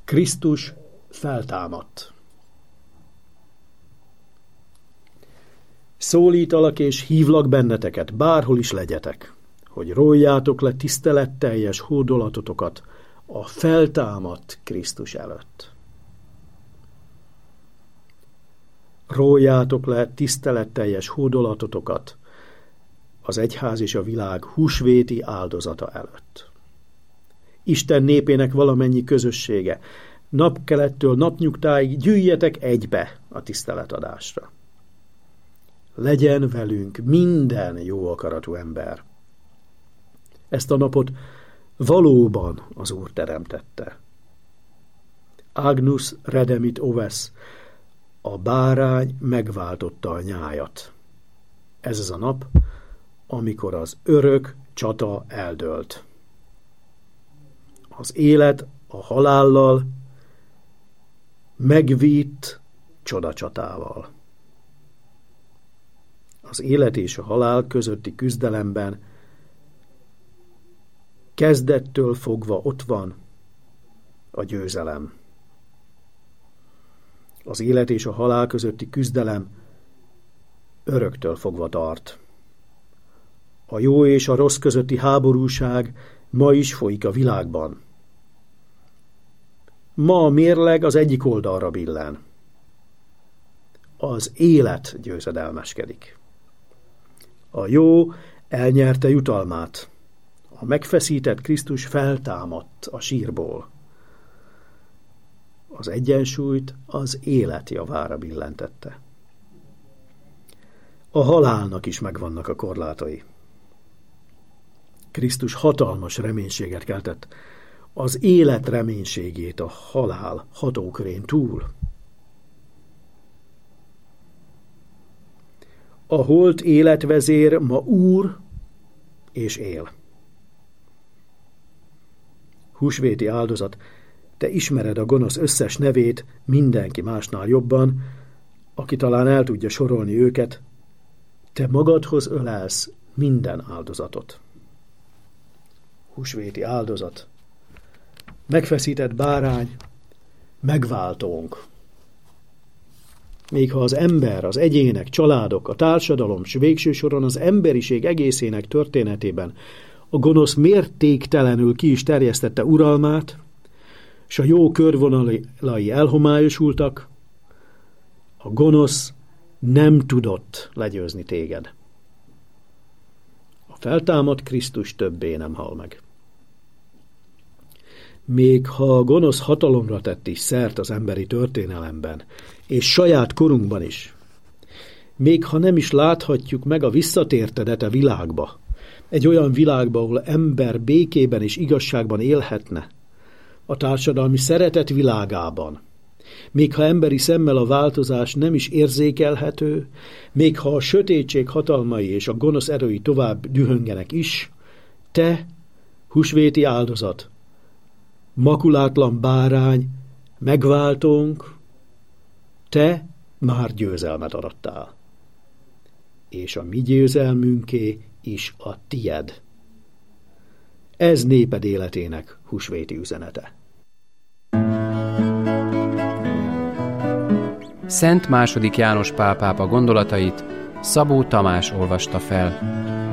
Krisztus feltámadt. Szólítalak és hívlak benneteket, bárhol is legyetek, hogy róljátok le tiszteletteljes hódolatotokat a feltámadt Krisztus előtt. Róljátok le tiszteletteljes hódolatotokat az egyház és a világ húsvéti áldozata előtt. Isten népének valamennyi közössége, napkelettől napnyugtáig gyűjjetek egybe a tiszteletadásra. Legyen velünk minden jó akaratú ember. Ezt a napot valóban az Úr teremtette. Agnus redemit oves, a bárány megváltotta a nyájat. Ez az a nap, amikor az örök csata eldőlt. Az élet a halállal megvitt csodacsatával. Az élet és a halál közötti küzdelemben kezdettől fogva ott van a győzelem. Az élet és a halál közötti küzdelem öröktől fogva tart. A jó és a rossz közötti háborúság ma is folyik a világban. Ma a mérleg az egyik oldalra billen. Az élet győzedelmeskedik. A jó elnyerte jutalmát. A megfeszített Krisztus feltámadt a sírból. Az egyensúlyt az élet javára billentette. A halálnak is megvannak a korlátai. Krisztus hatalmas reménységet keltett, az élet reménységét a halál hatókörén túl. A holt életvezér ma úr és él. Húsvéti áldozat, te ismered a gonosz összes nevét mindenki másnál jobban, aki talán el tudja sorolni őket, te magadhoz ölelsz minden áldozatot. Húsvéti áldozat, megfeszített bárány, megváltónk. Még ha az ember, az egyének, családok, a társadalom, s végső soron az emberiség egészének történetében a gonosz mértéktelenül ki is terjesztette uralmát, s a jó körvonalai elhomályosultak, a gonosz nem tudott legyőzni téged. A feltámadt Krisztus többé nem hal meg. Még ha a gonosz hatalomra tett is szert az emberi történelemben, és saját korunkban is, még ha nem is láthatjuk meg a visszatértedet a világba, egy olyan világba, ahol ember békében és igazságban élhetne, a társadalmi szeretet világában, még ha emberi szemmel a változás nem is érzékelhető, még ha a sötétség hatalmai és a gonosz erői tovább dühöngenek is, te, húsvéti áldozat, makulátlan bárány, megváltónk, te már győzelmet arattál. És a mi győzelmünké is a tied. Ez néped életének húsvéti üzenete. Szent II. János Pál pápa gondolatait Szabó Tamás olvasta fel.